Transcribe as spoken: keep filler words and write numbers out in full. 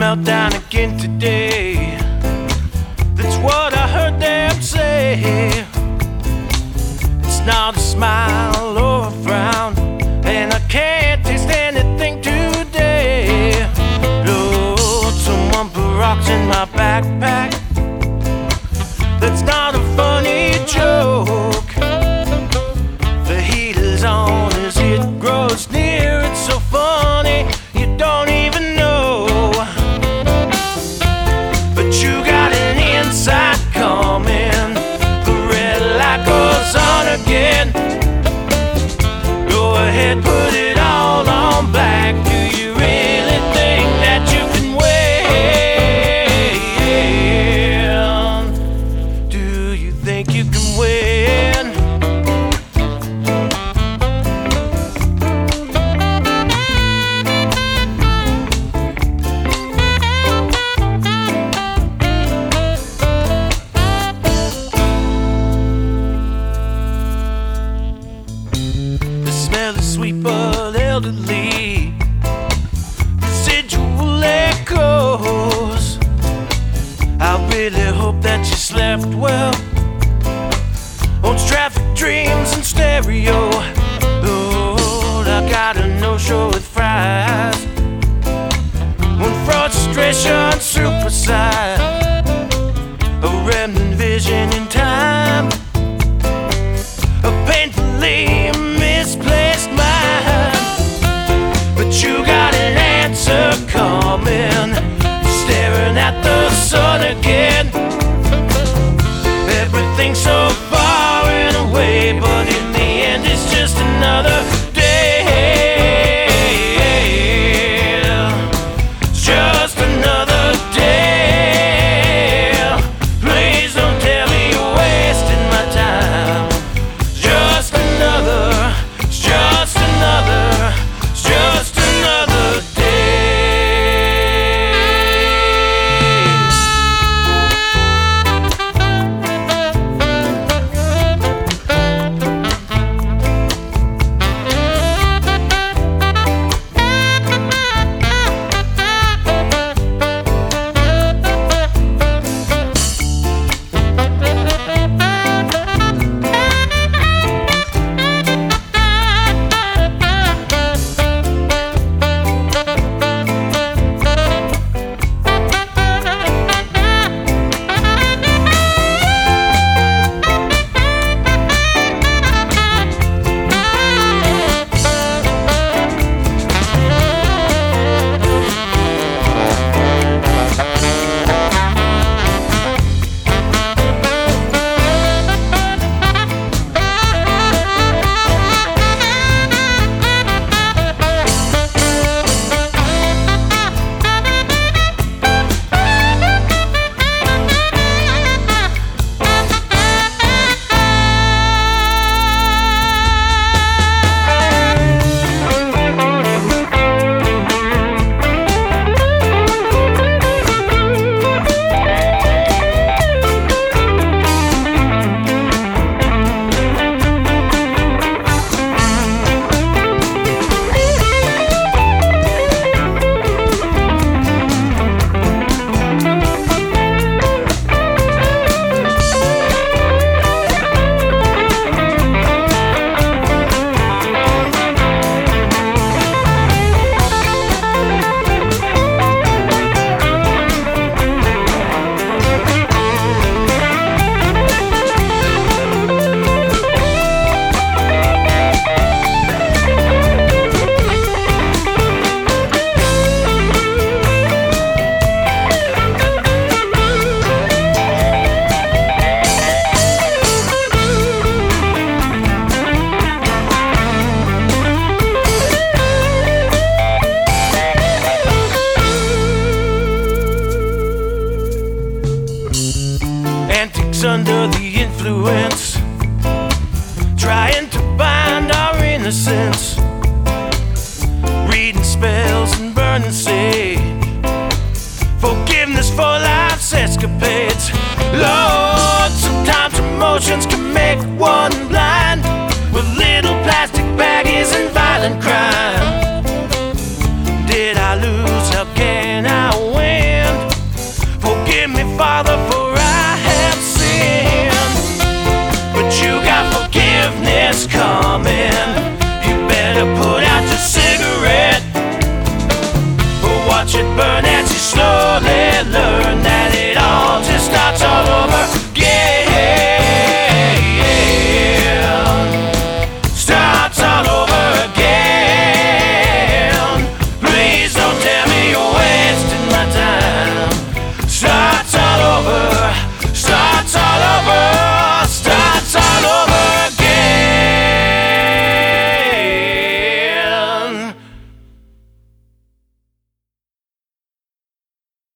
meltdown again today. That's what I heard them say. It's not a smile or a frown, and I can't taste anything today. Lord, someone put rocks in my backpack. That's not a funny joke. The heat is on as it grows near. It's so funny, you don't even know. But you got an inside coming. The red light goes on again. Go ahead, put it all on black. Do you really think that you can win? Do you think you can win? The smell is sweet but elderly, residual echoes. I really hope that you slept well. Owns traffic dreams and stereo. Lord, I got a no-show with fries. When frustration supersize, a remnant vision in time, a painfully misplaced mind. But you got an answer coming, staring at the sun again. Everything's so far and away, but in the end it's just another day. It's just another day. Please don't tell me you're wasting my time. It's just another, it's just another, it's just another day. Under the influence, trying to find our innocence, reading spells and burning sage, forgiveness for life's escapades. Lord, sometimes emotions can make one blind, with little plastic baggies and violent crime. Did I lose? How can I win? that love.